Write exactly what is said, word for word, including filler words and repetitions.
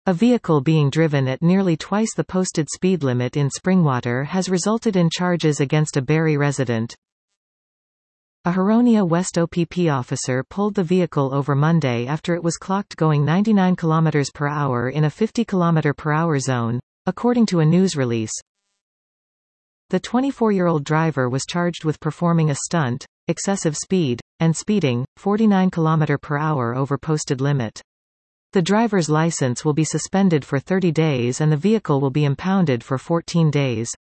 A vehicle being driven at nearly twice the posted speed limit in Springwater has resulted in charges against a Barrie resident. A Huronia West O P P officer pulled the vehicle over Monday after it was clocked going ninety-nine kilometers per hour in a fifty kilometer per hour zone, according to a news release. The twenty-four-year-old driver was charged with performing a stunt, excessive speed, and speeding, forty-nine kilometers per hour over posted limit. The driver's license will be suspended for thirty days and the vehicle will be impounded for fourteen days.